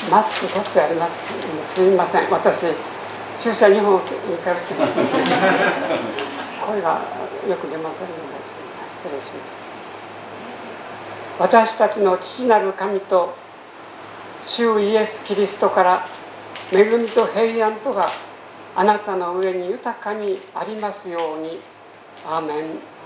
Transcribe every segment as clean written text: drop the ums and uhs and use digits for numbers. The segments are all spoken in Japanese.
マスク取ってあります。すみません、私注射2本行かれてます。声がよく出ませんので失礼します。私たちの父なる神と主イエス・キリストから恵みと平安とがあなたの上に豊かにありますように。アーメン。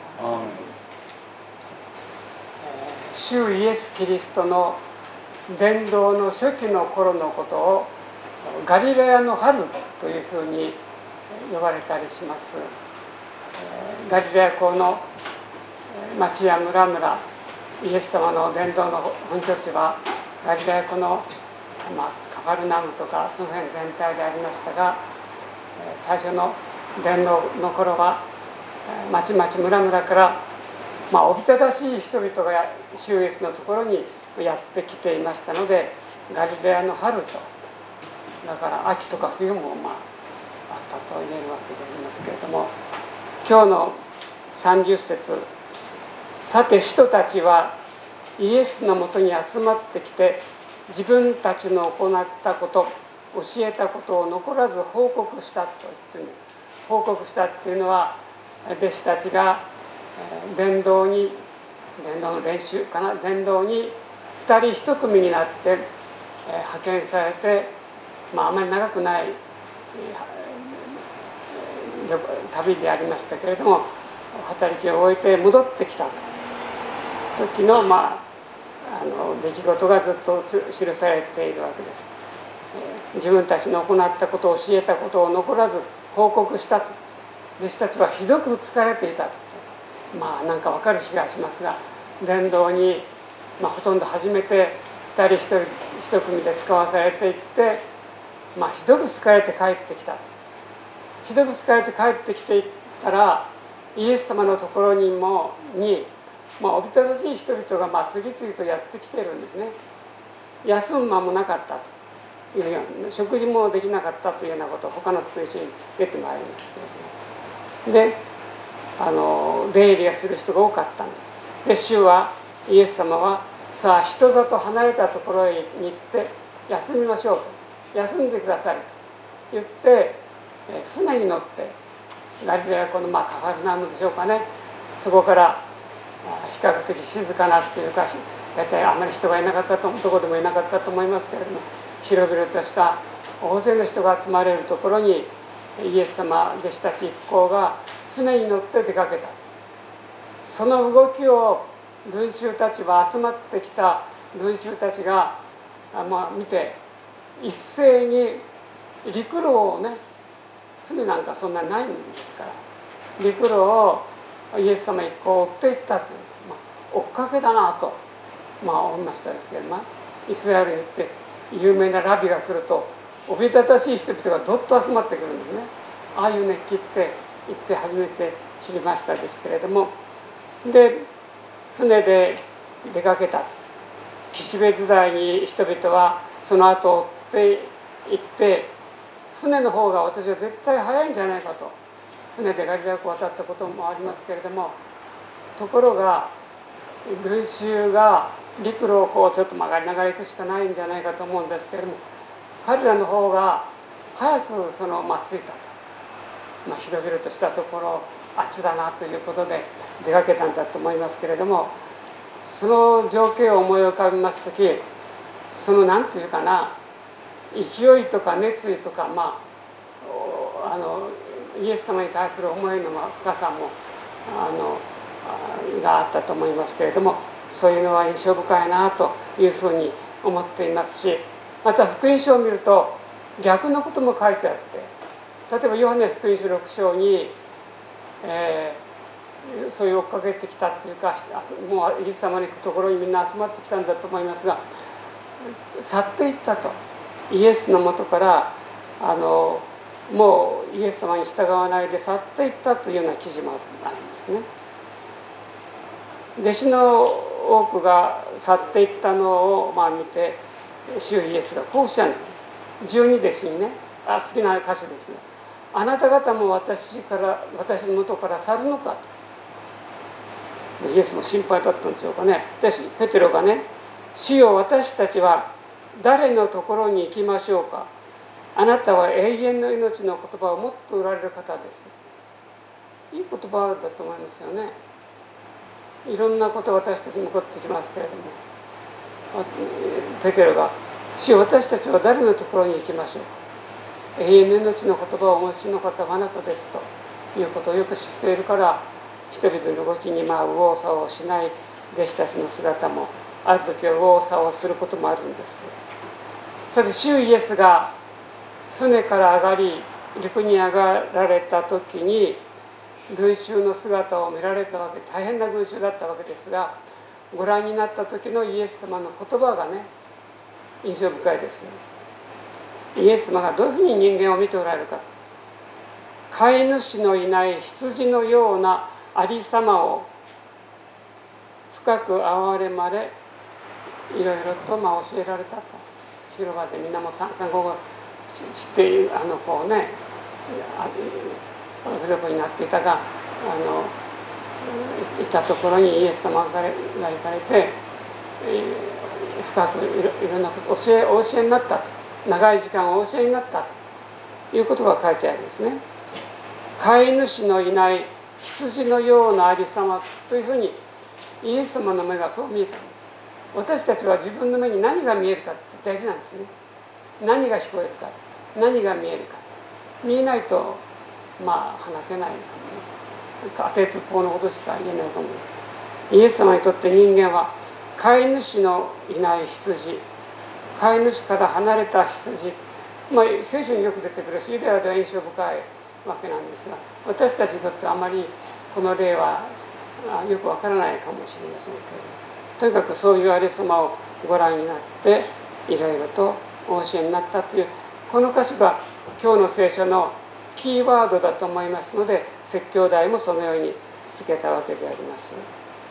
主イエス・キリストの伝道の初期の頃のことをガリラヤの春というふうに呼ばれたりします。ガリラヤ港の町や村々、イエス様の伝道の本拠地はガリラヤ湖の、カバルナムとかその辺全体でありましたが、最初の伝道の頃は町々村々から、おびただしい人々が主イエスのところにやってきていましたので、ガリラヤの春と、だから秋とか冬もあったと言えるわけでありますけれども、今日の30節、さて使徒たちはイエスのもとに集まってきて、自分たちの行ったこと、教えたことを残らず報告したと言って、報告したっていうのは、弟子たちが伝道の練習かな、伝道に2人1組になって派遣されて、あまり長くない旅でありましたけれども、働きを終えて戻ってきた時の出来事がずっと記されているわけです。自分たちの行ったことを教えたことを残らず報告したと。弟子たちはひどく疲れていたと。なんか分かる気がしますが、伝道に、ほとんど初めて2人1組で使わされていって、ひどく疲れて帰ってきたと。ひどく疲れて帰ってきていったら、イエス様のところにおびただしい人々が次々とやってきてるんですね。休む間もなかったというような、食事もできなかったというようなことを他の福音書に出てまいりますけれども、で出入りをする人が多かったんです。で、イエス様はさあ人里離れたところに行って休みましょうと、休んでくださいと言って、船に乗ってガリラヤ湖のカファルナムでしょうかね、そこから比較的静かなっていうか、大体あまり人がいなかったところでもいなかったと思いますけれども、広々とした大勢の人が集まれるところにイエス様弟子たち一行が船に乗って出かけた。その動きを群衆たちは、集まってきた群衆たちが見て、一斉に陸路をね、船なんかそんなないんですから、陸路をイエス様一行を追っていったという、追っかけだなと思いましたですけど、イスラエルに行って有名なラビが来ると、おびただしい人々がどっと集まってくるんですね。ああいう熱気って行って初めて知りましたですけれども、で船で出かけた。岸辺時代に人々はその後追って行って、船の方が私は絶対早いんじゃないかと、船でガリラヤ湖を渡ったこともありますけれども、ところが群衆が陸路をちょっと曲がりながら行くしかないんじゃないかと思うんですけれども、彼らの方が早く着いたと。広々としたところ、あっちだなということで出かけたんだと思いますけれども、その情景を思い浮かべますとき、その何ていうかな、勢いとか熱意とか、イエス様に対する思いの深さもがあったと思いますけれども、そういうのは印象深いなというふうに思っていますし、また福音書を見ると逆のことも書いてあって、例えばヨハネ福音書6章に、そういう追っかけてきたっていうか、もうイエス様に行くところにみんな集まってきたんだと思いますが、去っていったと。イエスのもとからもうイエス様に従わないで去っていったというような記事もあるんですね。弟子の多くが去っていったのを見て、主イエスがこうおっしゃる。12弟子にね、好きな箇所ですね。あなた方も私の元から去るのかと。イエスも心配だったんでしょうかね。ペテロがね、主よ、私たちは誰のところに行きましょうか。あなたは永遠の命の言葉を持っておられる方です。いい言葉だと思いますよね。いろんなこと私たちに起こってきますけれども、ペテロが「主よ、私たちは誰のところに行きましょうか。永遠の命の言葉をお持ちの方はあなたです」ということをよく知っているから、人々の動きに右往左往しない弟子たちの姿もある時は右往左往することもあるんですけど、それで主イエスが船から上がり陸に上がられた時に群衆の姿を見られたわけ、大変な群衆だったわけですが、ご覧になった時のイエス様の言葉がね、印象深いですよ。イエス様がどういうふうに人間を見ておられるか、飼い主のいない羊のようなありさまを深く憐れまれ、いろいろと教えられたと。広場でみんなも産後を知ってこうね、フィリポになっていたがいたところにイエス様が行かれて、深くいろんなことをお教えになった、長い時間お教えになったということが書いてあるんですね。飼い主のいない羊のようなありさまというふうにイエス様の目がそう見えたんです。私たちは自分の目に何が見えるかって大事なんですね。何が聞こえるか、何が見えるか。見えないと話せないかも、当てつっぽうのことしか言えないかも。イエス様にとって人間は飼い主のいない羊、飼い主から離れた羊、聖書によく出てくるし、ユダヤでは印象深いわけなんですが、私たちにとってあまりこの例はよくわからないかもしれませんけれど、とにかくそういうありさまをご覧になっていろいろとお教えになったという、この箇所が今日の聖書のキーワードだと思いますので、説教題もそのようにつけたわけであります。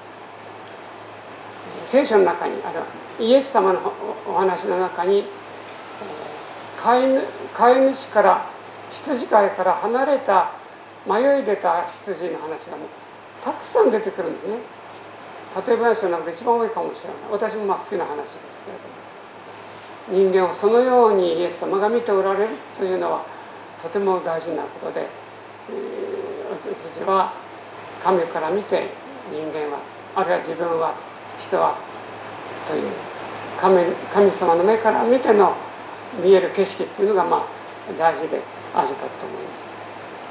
聖書の中にあるイエス様のお話の中に、飼い主から羊飼いから離れた迷い出た羊の話がたくさん出てくるんですね。例え話の中で一番多いかもしれない。私も好きな話ですけれども、人間をそのようにイエス様が見ておられるというのはとても大事なことで、私たちは神から見て人間は、あるいは自分は、人はという神様の目から見ての見える景色っていうのが大事であるかと思います。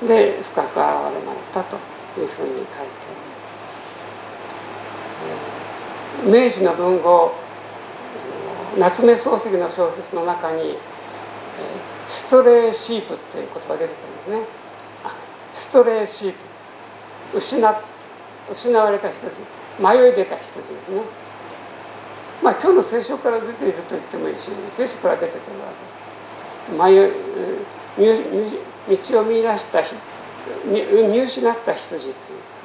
で、深く憐れまれたというふうに書いてあります。明治の文豪夏目漱石の小説の中にストレーシープっていう言葉が出てくるんですね。ストレーシープ、失われた羊、迷い出た羊ですね。今日の聖書から出ていると言ってもいいし、聖書から出てくるわけです。道を見出した見失った羊という、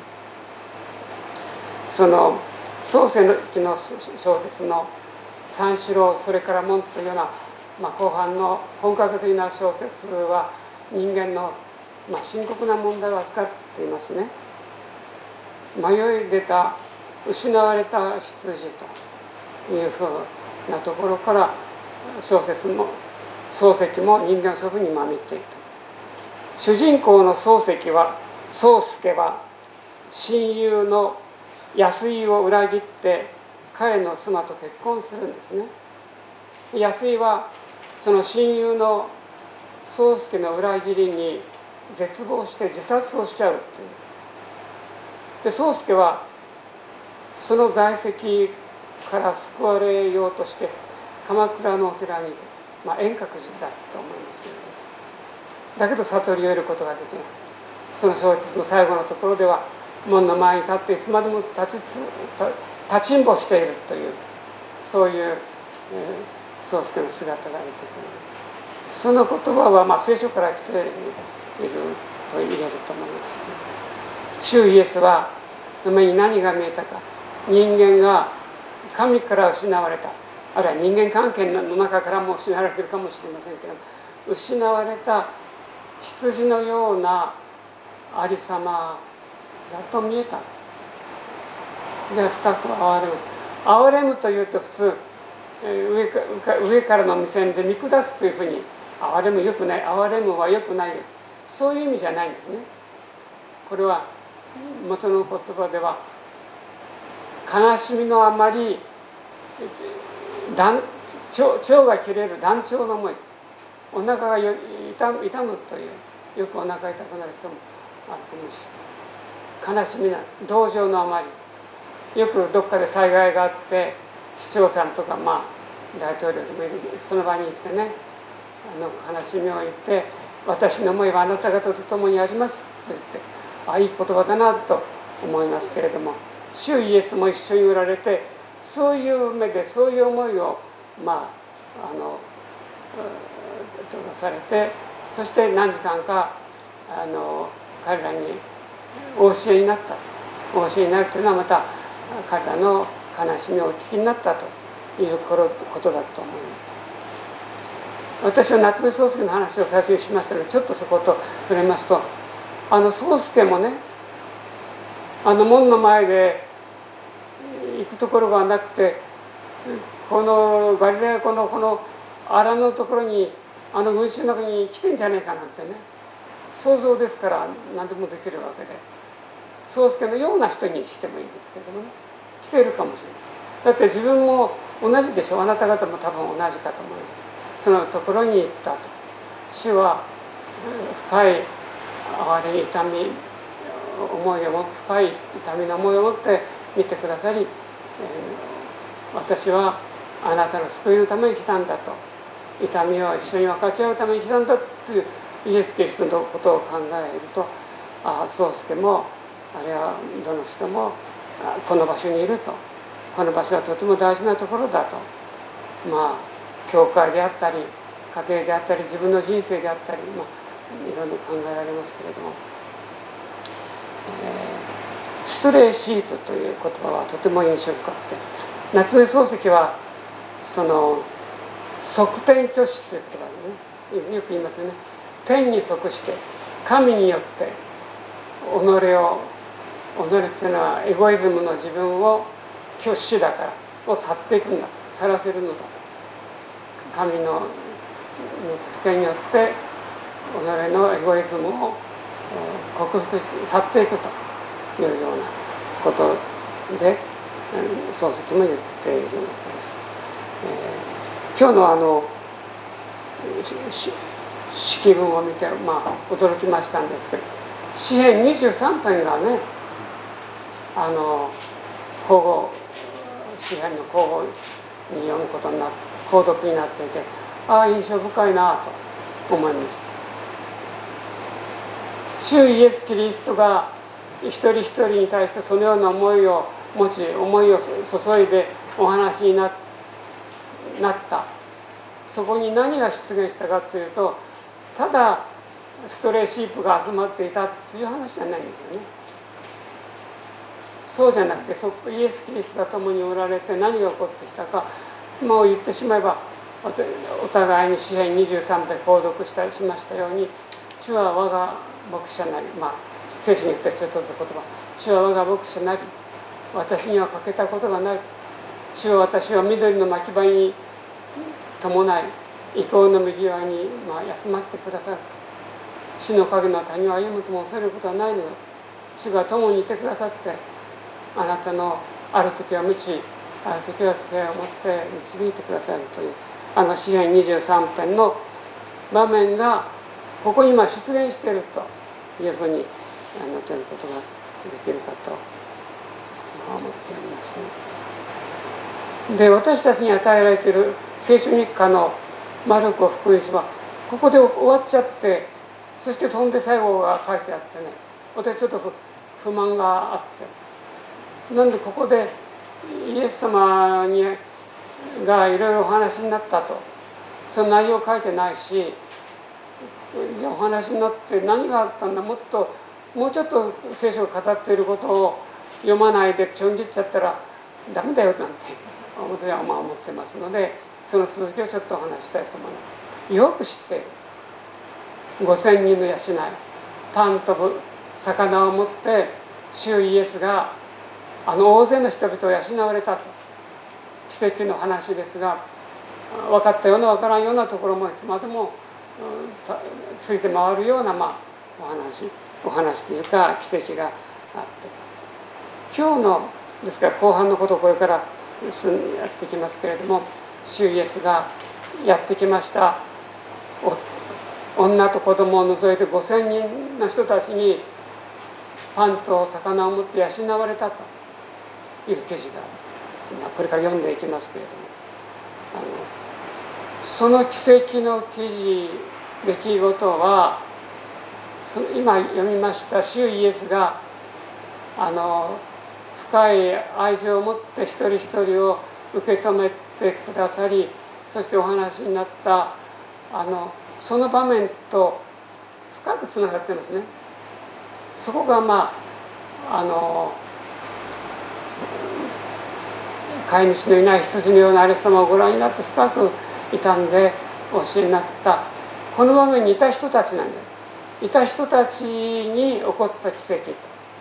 その創世記の小説の三四郎、それから門というような、後半の本格的な小説は人間の、深刻な問題を扱っていますね。迷い出た失われた羊というふうなところから小説も漱石も人間はそういうふうに見ていた。主人公の漱石は宗助は親友の安井を裏切って彼の妻と結婚するんですね。安井はその親友の宗助の裏切りに絶望して自殺をしちゃうっていう。で宗助はその在籍から救われようとして鎌倉のお寺に、遠隔寺だと思いますけれど、だけど悟りを得ることができない。その小説の最後のところでは門の前に立っていつまでも立ちんぼしているという、そういう宗助の姿が出てくる。その言葉は聖書から来ていると言えると思います。主イエスはの目に何が見えたか、人間が神から失われた、あるいは人間関係の中からも失われているかもしれませんけれども、失われた羊のようなありさまだと見えた。で深く憐れむというと普通、上上からの目線で見下すというふうに、憐れむよくない、憐れむはよくない、そういう意味じゃないんですね。これは元の言葉では、悲しみのあまり腸が切れる断腸の思い、お腹が痛むという、よくお腹痛くなる人もあるかもしれない。悲しみな同情のあまり、よくどっかで災害があって市長さんとか、大統領でもいる、その場に行ってね、悲しみを言って、私の思いはあなた方と共にありますと言って、いい言葉だなと思いますけれども、主イエスも一緒におられて、そういう目でそういう思いを吐露されて、そして何時間か彼らにお教えになった。お教えになるというのは、また彼らの悲しみをお聞きになったということだと思います。私は夏目漱石の話を最初にしましたので、ちょっとそこと触れますと、漱石もね、門の前で行くところがなくて、このガリラヤ湖のこの荒のところに群衆の中に来てんじゃねえかなんてね、想像ですから何でもできるわけで、漱石のような人にしてもいいですけれどもね、来ているかもしれない。だって自分も同じでしょ。あなた方も多分同じかと思います。そのところに行ったと。主は深い哀れ痛み思いを持って、深い痛みの思いを持って見てくださり、私はあなたの救いのために来たんだと、痛みを一緒に分かち合うために来たんだというイエス・キリストのことを考えると、漱石もあるいはどの人もこの場所にいると、この場所はとても大事なところだと、教会であったり家庭であったり自分の人生であったり、いろいろ考えられますけれども、ストレイシープという言葉はとても印象深くて、夏目漱石はその側天虚子という言葉でね、よく言いますよね。天に即して神によって己っていうのはエゴイズムの自分を虚子だからを去っていくんだ、去らせるのだ、神の助けによって己のエゴイズムを克服し去っていくというようなことで漱石も言っているわけです。今日の式文を見て驚きましたんですけど、詩編23編がね、詩編の口語に読むことになって購読になっていて、印象深いなと思いました。主イエス・キリストが一人一人に対してそのような思いを持ち、思いを注いでお話になった。そこに何が出現したかというと、ただストレイシープが集まっていたという話じゃないんですよね。そうじゃなくて、イエス・キリストが共におられて何が起こってきたか、もう言ってしまえば、お互いに詩編23編購読したりしましたように、主は我が牧者なり、聖書に言った一つの言葉、主は我が牧者なり、私には欠けたことがない。主は私は緑の牧場に伴い、意向の右側に休ませてくださる。死の影の谷を歩むとも恐れることはないのよ。主が共にいてくださって、あなたのある時は無知、ある時は杖を持って導いてくださるという、詩編23編の場面がここに今出現しているというふうにとることができるかと思っております。で、私たちに与えられている聖書日課のマルコ福音書はここで終わっちゃって、そして飛んで最後が書いてあってね、私ちょっと不満があって、なんでここでイエス様がいろいろお話になったと、その内容書いてないし、お話になって何があったんだ、もうちょっと聖書が語っていることを読まないでちょん切っちゃったらダメだよなんて私は思ってますので、その続きをちょっとお話したいと思います。よく知っている5000人の養い、パンと魚を持って主イエスが大勢の人々を養われたと、奇跡の話ですが、 分かったような分からんようなところもいつまでもついて回るような、お話というか奇跡があって、今日のですから後半のことをこれからやってきますけれども、主イエスがやってきました。女と子供を除いて5000人の人たちにパンと魚を持って養われたという記事がこれから読んでいきますけれども、その奇跡の出来事は今読みました主イエスが深い愛情を持って一人一人を受け止めてくださり、そしてお話になったその場面と深くつながってますね。そこが飼い主のいない羊のようなありさまをご覧になって深く傷んでお教えになったこの場面にいた人たちなんです。いた人たちに起こった奇跡、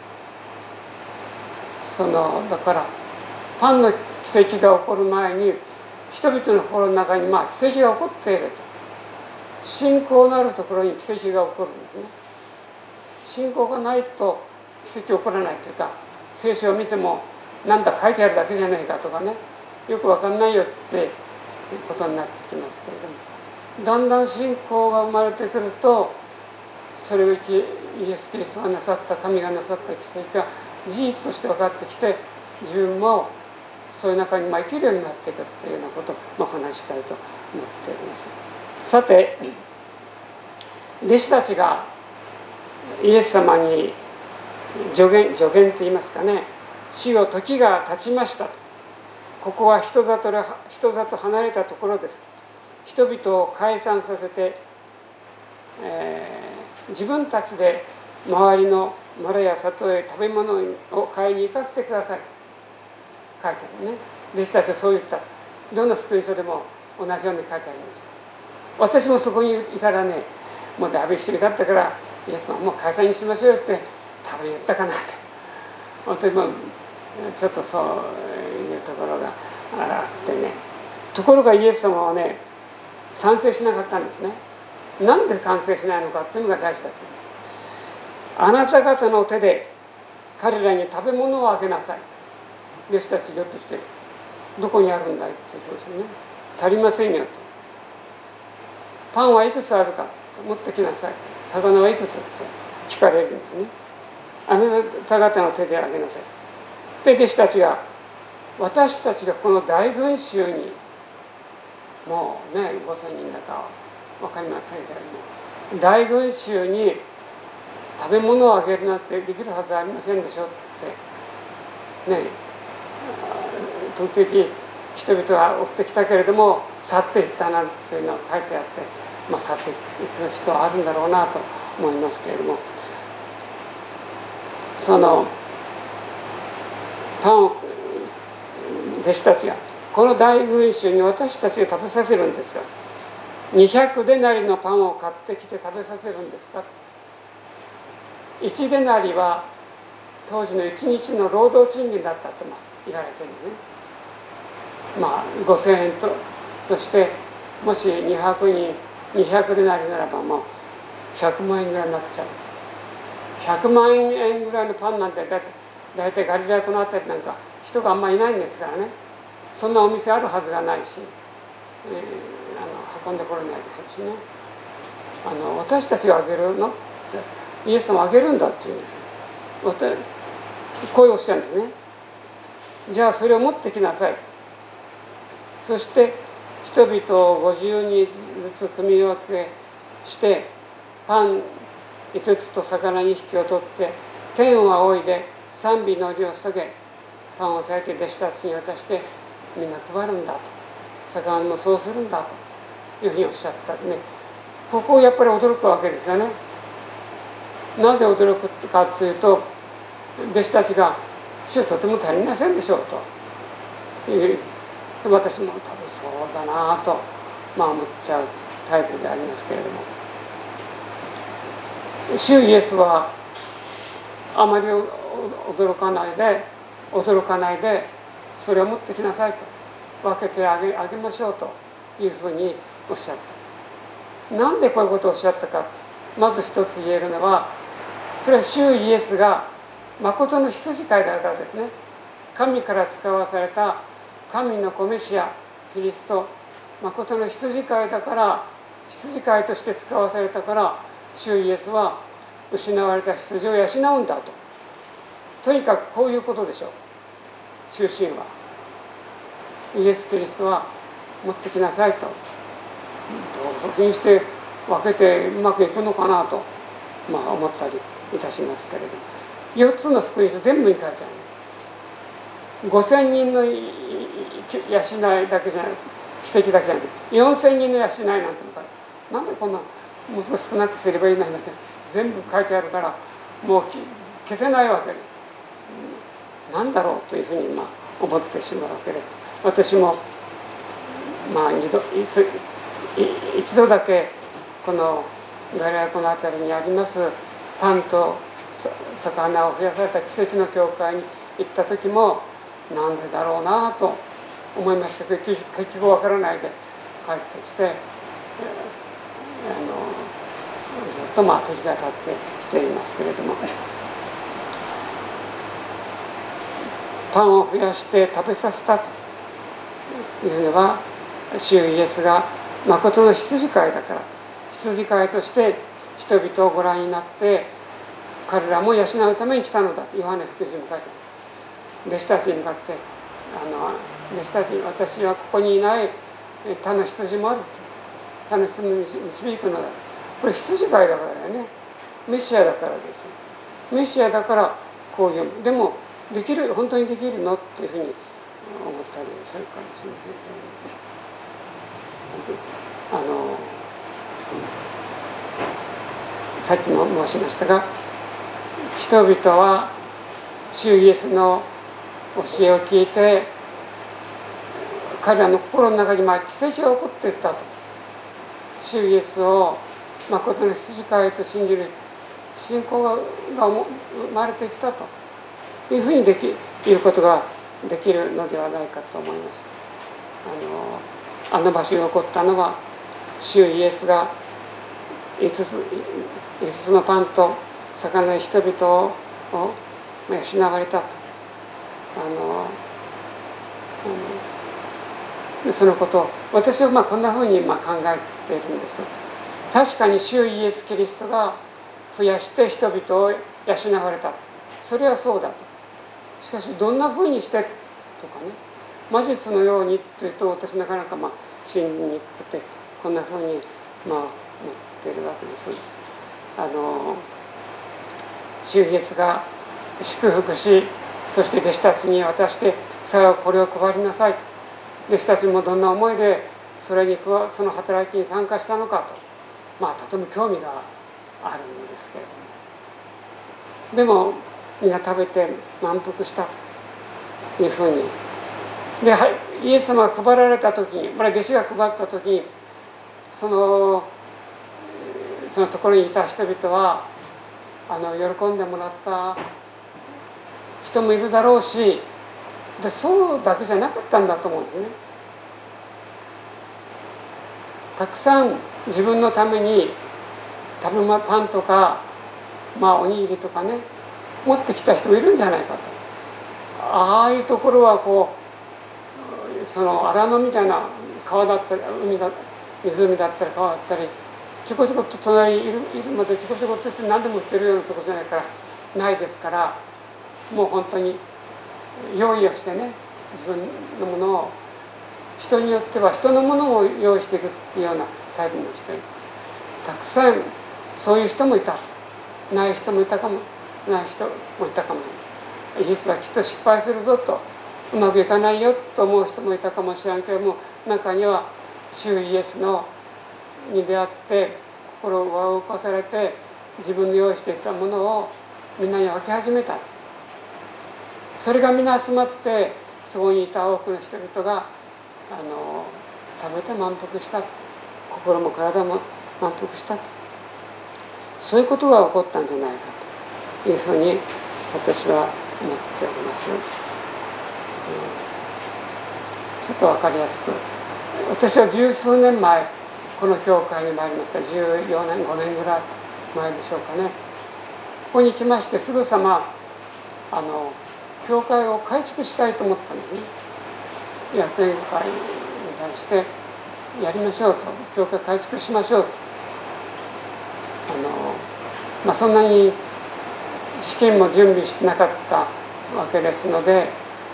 だからパンの奇跡が起こる前に人々の心の中に奇跡が起こっていると、信仰のあるところに奇跡が起こるんですね。信仰がないと奇跡起こらないというか、聖書を見てもなんだ書いてあるだけじゃないかとかね、よく分かんないよっていうことになってきますけれども、だんだん信仰が生まれてくると、それをイエス・キリストがなさった、神がなさった奇跡が事実として分かってきて、自分もそういう中に生きるようになっていくっていうようなことをお話ししたいと思っております。さて、弟子たちがイエス様に助言と言いますかね、主よ時が経ちましたと、ここは人里離れたところです、人々を解散させて、自分たちで周りの村や里へ食べ物を買いに行かせてください、書いてあるね。弟子たちはそう言った。どの福音書でも同じように書いてあります。私もそこにいたらね、もうだいぶ一緒だったから、イエス様もう解散にしましょうよって多分言ったかなって、本当にもうちょっとそういうところがあってね。ところがイエス様はね、賛成しなかったんですね。なんで賛成しないのかっていうのが大事だと。あなた方の手で彼らに食べ物をあげなさい。弟子たちひょっとしてどこにあるんだいって言うんですね。足りませんよと。パンはいくつあるか持ってきなさい。魚はいくつって聞かれるんですね。あなた方の手であげなさい。で弟子たちが、私たちがこの大群衆に、もうね5000人だか分かりませんけれども、大群衆に食べ物をあげるなんてできるはずありませんでしょってね、時々人々は追ってきたけれども去っていったなんていうのが書いてあって、去っていく人はあるんだろうなと思いますけれども、そのパンを弟子たちがこの大群衆に私たちが食べさせるんですが、200デナリのパンを買ってきて食べさせるんですか。1デナリは当時の1日の労働賃金だったと言われてるね。5000円としてもし200人200デナリならばもう100万円ぐらいになっちゃう。100万円ぐらいのパンなんてだいたいガリラヤ湖のあたりなんか人があんまりいないんですからね、そんなお店あるはずがないし、運んでこれないでしょうしね。私たちがあげるのってイエス様あげるんだって言うんですよ。こうおっしゃるんですね。じゃあそれを持ってきなさい。そして人々を50人ずつ組み分けしてパン5つと魚2匹を取って天を仰いで賛美の祈りを捧げ、パンを裂いて弟子たちに渡してみんな配るんだと、魚もそうするんだというふうにおっしゃったね。ここをやっぱり驚くわけですよね。なぜ驚くかというと、弟子たちが主はとても足りませんでしょうという、私も多分そうだなと思っちゃうタイプでありますけれども、主イエスはあまり驚かないでそれを持ってきなさいと、分けてあげましょうというふうにおっしゃった。なんでこういうことをおっしゃったか、まず一つ言えるのは、それは主イエスが誠の羊飼いだからですね。神から使わされた神の子メシアキリスト、誠の羊飼いだから、羊飼いとして使わされたから、主イエスは失われた羊を養うんだと。とにかくこういうことでしょう。中心はイエス・キリストは持ってきなさいと。どういうふうにして分けてうまくいくのかなと、思ったりいたしますけれども、4つの福音書全部に書いてあるんです。5000人の養いだけじゃない、奇跡だけじゃなくて4000人の養いなんてのからなんでこんなもう少し少なくすればいいのにって全部書いてあるから、もう消せないわけです。なんだろうというふうに思ってしまうわけで、私も一度だけこのガリラ湖の辺りにありますパンと魚を増やされた奇跡の教会に行った時も、なんでだろうなと思いましたけど、結局わからないで帰ってきて、ずっと時が経ってきていますけれども、パンを増やして食べさせたというのは、主イエスが誠の羊飼いだから、羊飼いとして人々をご覧になって彼らも養うために来たのだとヨハネ福音書に書いてある。弟子たちに向かって、弟子たち、私はここにいない他の羊もあると、他の羊に導くのだ。これ羊飼いだからだよね。メシアだからです。メシアだからこう読む。でもできる、本当にできるのっていうふうに思ったりするかもしれませんけど、さっきも申しましたが、人々は主イエスの教えを聞いて、彼らの心の中に奇跡が起こっていったと。主イエスを誠の羊飼いと信じる信仰が生まれてきたというふうに言うことができるのではないかと思います。あの場所に起こったのは、主イエスが5つのパンと魚で人々を養われたと。そのことを私はこんなふうに考えているんです。確かに主イエス・キリストが増やして人々を養われた。それはそうだと。しかしどんなふうにしてとかね、魔術のようにというと私なかなか信じにくくて、こんなふうに思っているわけです。主イエスが祝福し、そして弟子たちに渡して、さあこれを配りなさいと。弟子たちもどんな思いでその働きに参加したのかと、とても興味があるんですけれども、でも皆食べて満腹したというふうにで、イエス様が配られた時に、弟子が配った時に、そのところにいた人々は喜んでもらった人もいるだろうし、でそうだけじゃなかったんだと思うんですね。たくさん自分のためにパンとか、おにぎりとかね持ってきた人もいるんじゃないかと。ああいうところはその荒野みたいな川だったり湖だったり川だったり、ちょこちょこっと隣にいるまでちょこちょこっとって何でも売ってるようなところじゃないからないですから、もう本当に用意をしてね、自分のものを人によっては人のものを用意していくっていうようなタイプの人、たくさんそういう人もいた。ない人もいたかも、ない人もいたかも。イエスはきっと失敗するぞと、うまくいかないよと思う人もいたかもしれんけれども、中には主イエスに出会って心を動かされて、自分の用意していたものをみんなに分け始めた。それがみんな集まって、そこにいた多くの人々が食べて満腹した。心も体も満腹したと。そういうことが起こったんじゃないかというふうに私は思っております。ちょっと分かりやすく私は十数年前この教会に参りました。14年5年ぐらい前でしょうかね。ここに来ましてすぐさま教会を改築したいと思ったんですね。役員会に対してやりましょうと、教会改築しましょうと、そんなに資金も準備してなかったわけですので、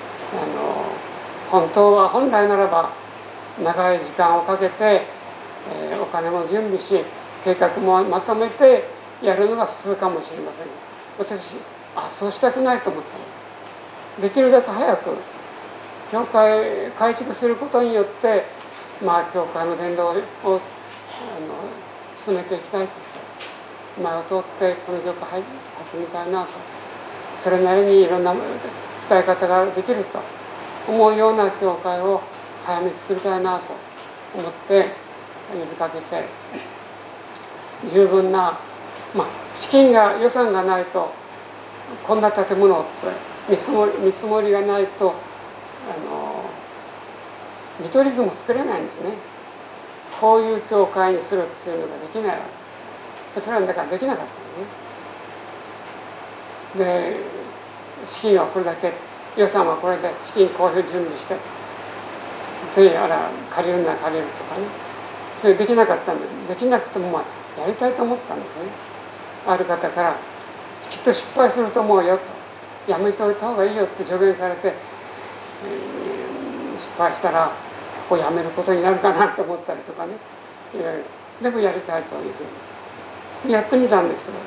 本来ならば長い時間をかけて、お金も準備し計画もまとめてやるのが普通かもしれません。私そうしたくないと思ったので、できるだけ早く教会改築することによって、教会の伝道を進めていきたいと、前を通ってこの教会入ってみたいなと、それなりにいろんな伝え方ができると思うような教会を早めに作りたいなと思って呼びかけて、十分な、資金が予算がないとこんな建物って見積もりがないと見取り図も作れないんですね。こういう教会にするっていうのができないわけ。それはだからできなかったのね。で資金はこれだけ、予算はこれで、資金こういう準備してで借りるなら借りるとかね、それできなかったんで、できなくてもやりたいと思ったんですね。ある方からきっと失敗すると思うよと、やめておいた方がいいよって助言されて、失敗したらここやめることになるかなと思ったりとかね、いろいろでもやりたいというふうにやってみたんですよ。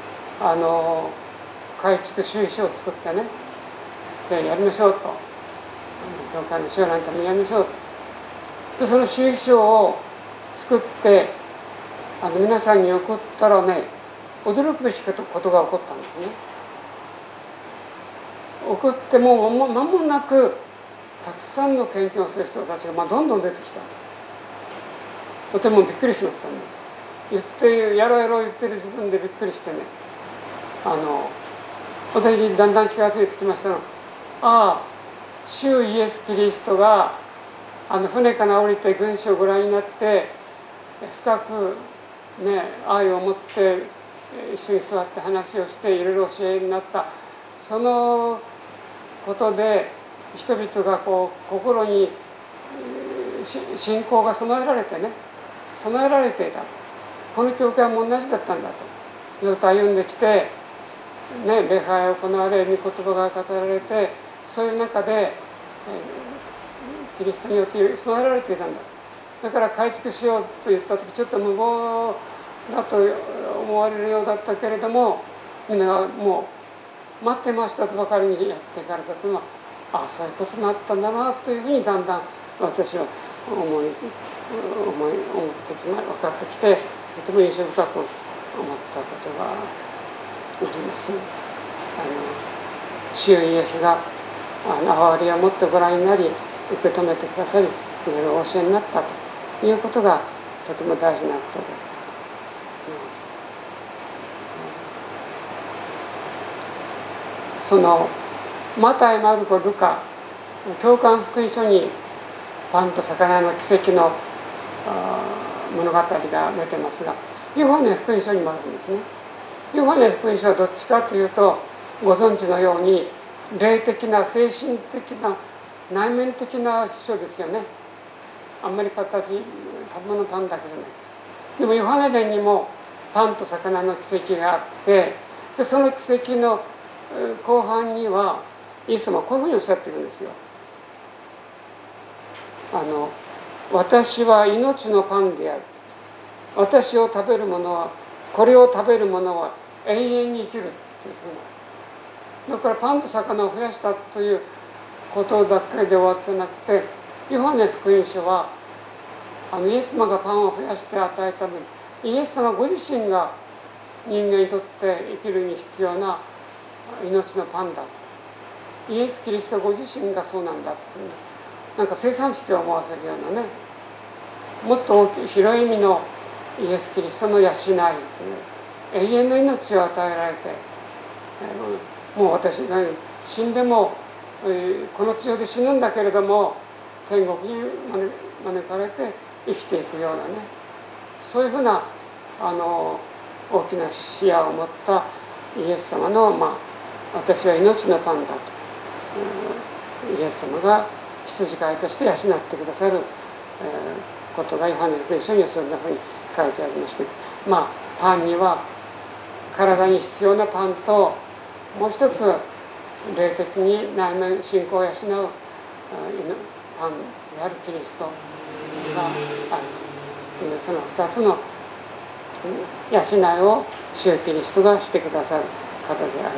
改築主意書を作ってね、でやりましょうと、教会の修なんかもやりましょうと。でその主意書を作って皆さんに送ったらね、驚くべきことが起こったんですね。送っても間もなくたくさんの献金をする人たちがどんどん出てきた。とてもびっくりしましたね。やろうやろう言ってる自分でびっくりしてね、私だんだん気が付いてきましたの。主イエス・キリストが船から降りて群衆をご覧になって深くね愛を持って一緒に座って話をしていろいろ教えになった、そのことで人々が心に信仰が備えられていた。この教会も同じだったんだと、ずっと歩んできて、礼拝が行われ、御言葉が語られて、そういう中で、キリストによって備えられていたんだ。だから改築しようと言った時ちょっと無謀だと思われるようだったけれども、みんながもう待ってましたとばかりにやっていかれたというのは、そういうことになったんだなというふうにだんだん私は思って分かってきて、とても印象深く思ったことがあります。主イエスが憐れを持ってご覧になり受け止めてくださり、いろいろお教えになったということがとても大事なことであった。そのマタイ、マルコ、ルカ、教官福音書にパンと魚の奇跡の物語が出てますが、ヨハネ福音書にもあるんですね。ヨハネ福音書はどっちかというと、ご存知のように霊的な精神的な内面的な書ですよね。あんまり食べ物パンだけじゃない。でもヨハネ伝にもパンと魚の奇跡があって、でその奇跡の後半にはイエス様はこういうふうにおっしゃってるんですよ。私は命のパンである。私を食べる者は、これを食べる者は永遠に生きるというふうな。だからパンと魚を増やしたということだけで終わってなくて、ヨハネ福音書はイエス様がパンを増やして与えた分、イエス様ご自身が人間にとって生きるに必要な命のパンだと。イエス・キリストご自身がそうなんだっていう、なんか生産式を思わせるようなね、もっと広い意味のイエス・キリストの養いという永遠の命を与えられて、もう私が死んでもこの地上で死ぬんだけれども、 天国に招かれて生きていくようなね、そういうふうな大きな視野を持ったイエス様の、私は命のパンだと、イエス様が羊飼いとして養ってくださる、ことがヨハネの福音書にはそんなふうに書いてありまして、パンには体に必要なパンと、もう一つ霊的に内面信仰を養うパンであるキリストがあるという、その2つの養いを主キリストがしてくださる方であると思います。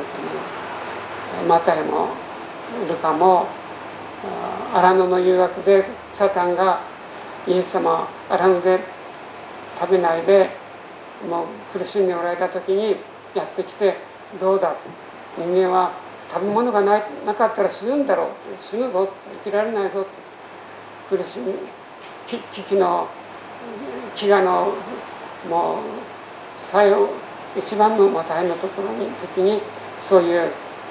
マタイもルカも荒野の誘惑でサタンがイエス様荒野で食べないでもう苦しんでおられた時にやってきて、どうだ、人間は食べ物がなかったら死ぬんだろう、死ぬぞ、生きられないぞ、苦しみ飢餓のもう最後一番の大変な時にそういう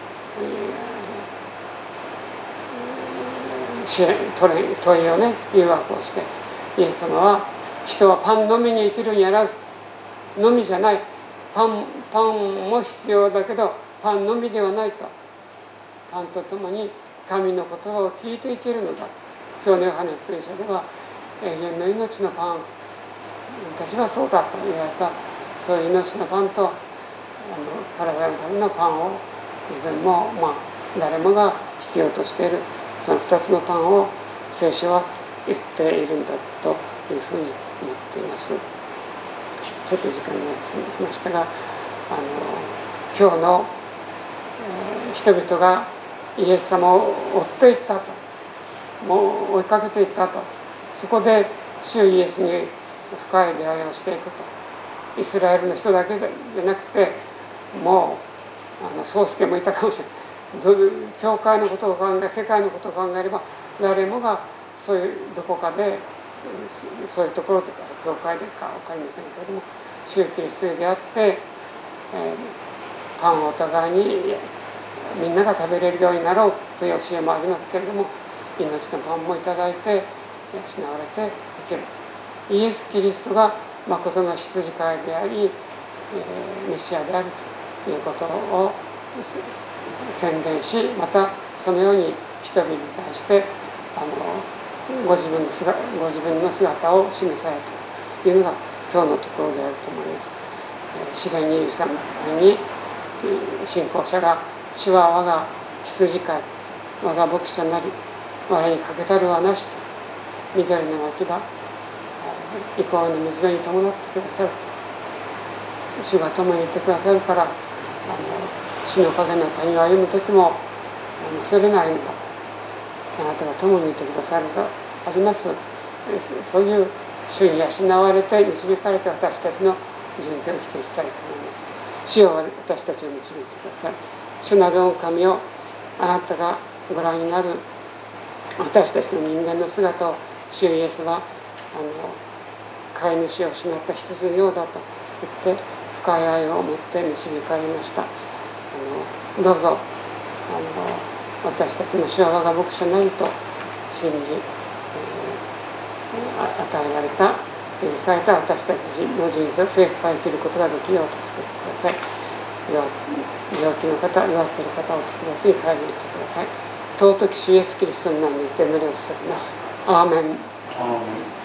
問いをね、誘惑をして、イエス様は人はパンのみに生きるにあらず、のみじゃない、パンも必要だけどパンのみではないと、パンとともに神の言葉を聞いていけるのだ。今日のヨハネ福音書では永遠の命のパン、私はそうだと言われた、そういう命のパンと体のためのパンを自分も、誰もが必要としている、その2つのパンを聖書は言っているんだというふうに思っています。ちょっと時間が来ましたが、今日の、人々がイエス様を追っていったと、もう追いかけていったと、そこで主イエスに深い出会いをしていくと、イスラエルの人だけでなくて、もう宗介もいたかもしれない、教会のことを考え、世界のことを考えれば誰もがそういうどこかでそういうところとか教会でか分かりませんけれども、宗教一斉であって、パンをお互いにみんなが食べれるようになろうという教えもありますけれども、命のパンもいただいて養われていける、イエス・キリストが誠の羊飼いであり、メシアであるということを宣言し、またそのように人々に対してご自分の姿を示されたというのが今日のところであると思います。詩篇23編に信仰者が、主は我が羊飼い、我が牧者なり、我にかけたるはなしと、緑の脇だ、憩いの水辺に伴ってくださると、主が共にいてくださるから、死の影の谷を歩む時も恐れないんだ、あなたが共にいてくださるとあります。そういう主に養われて導かれて、私たちの人生を生きていきたいと思います。主よ、私たちを導いてください。主なる御神を、あなたがご覧になる私たちの人間の姿を、主イエスは飼い主を失った羊のようだと言って深い愛を持って導かれました。どうぞ私たちの主は我が牧者なりと信じ、与えられた許された私たちの人生を精一杯生きることができるよう助けてください。病気の方、弱っている方を特別に帰りに来てください。尊き主イエスキリストの名によって祈りを捧げます。アーメン。